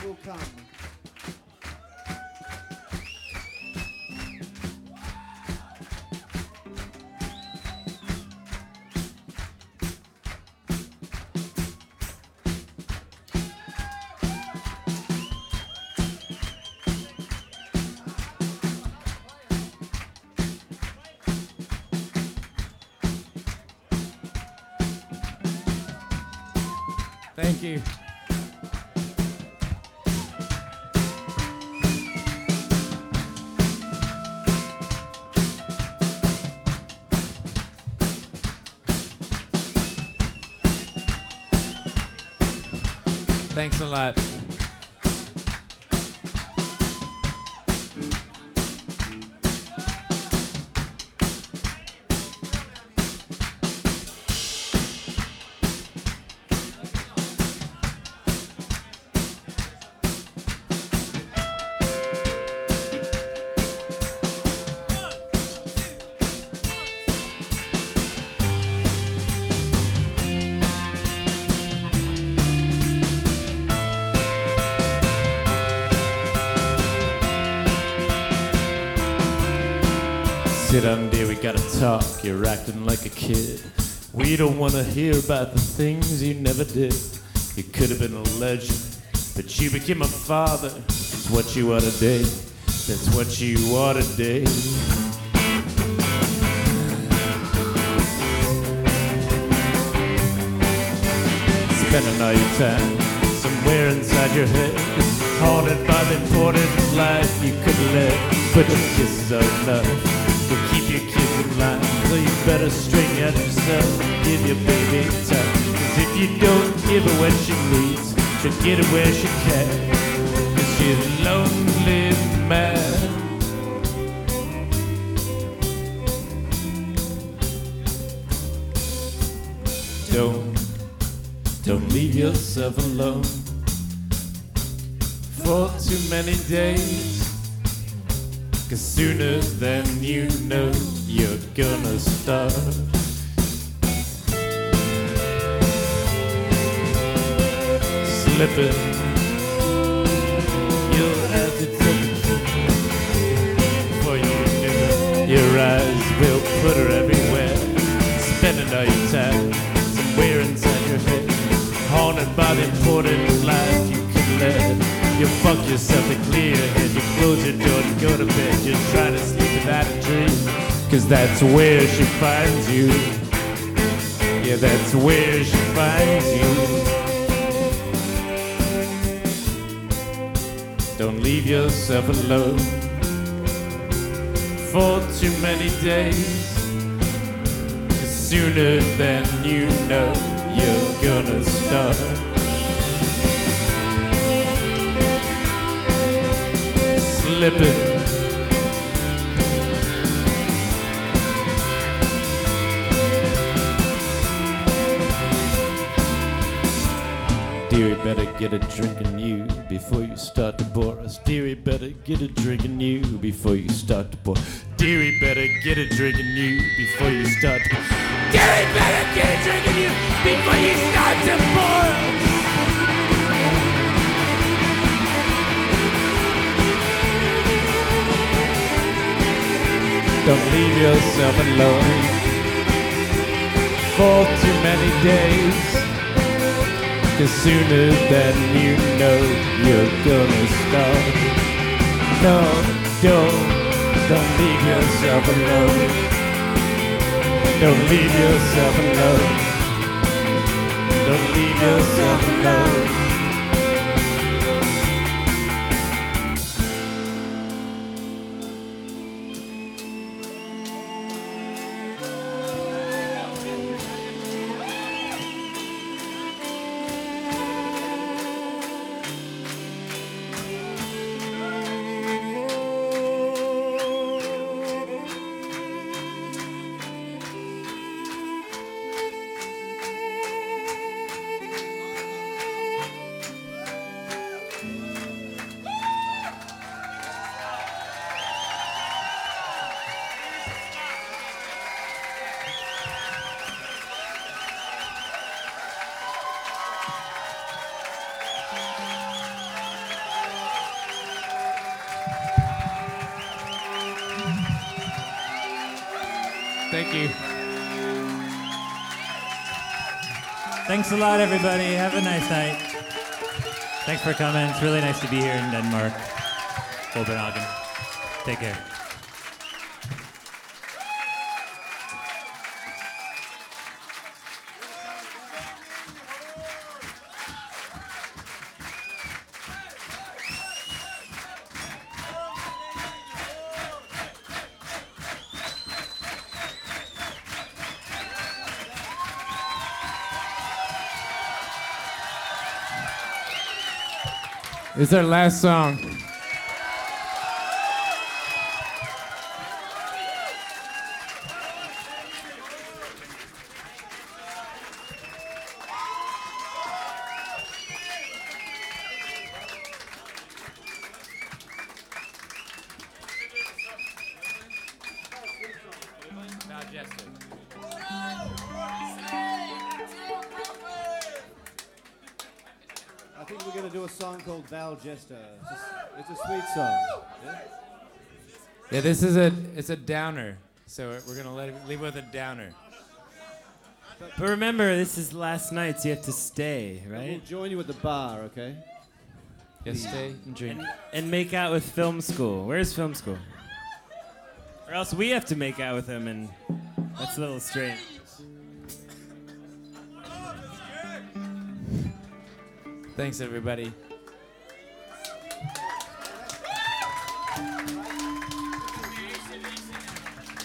will come. Thank you. Thanks a lot. Sit down, dear, we gotta talk. You're acting like a kid. We don't wanna hear about the things you never did. You could have been a legend, but you became a father. It's what you are today. That's what you are today. Spending all your time somewhere inside your head, haunted by the important life you could live. But your kisses are enough to keep your kids in line. So you better straighten out yourself, give your baby time. 'Cause if you don't give her what she needs, she'll get her where she can. 'Cause she's a lonely man. Don't leave yourself alone for too many days. 'Cause sooner than you know, you're gonna start slipping. You'll have to take it before you knew it. Your eyes will put her everywhere, spending all your time somewhere inside your head, haunted by the important life you could live. You fuck yourself to clear your head, you close your door to go to bed, you're trying to sleep without a dream. 'Cause that's where she finds you. Yeah, that's where she finds you. Don't leave yourself alone for too many days. 'Cause sooner than you know, you're gonna start slipping. Dearie, better get a drink in you before you start to bore us. Dearie, better get a drink in you before you start to bore. Dearie, better get a drink in you before you start to. Dearie, better get a drink in you before you start to bore us. Don't leave yourself alone for too many days. 'Cause sooner than you know, you're gonna start. No, don't leave yourself alone. Don't leave yourself alone. Don't leave yourself alone. Thank you. Thanks a lot, everybody. Have a nice night. Thanks for coming. It's really nice to be here in Denmark. Copenhagen. Take care. This is our last song. I think we're going to do a song called Val Jester. It's a sweet song. Yeah? Yeah, it's a downer. So we're gonna leave with a downer. But remember, this is last night, so you have to stay, We'll right? join you at the bar, okay? Yes, stay and drink. And make out with Film School. Where's Film School? Or else we have to make out with him, and that's a little strange. Thanks, everybody.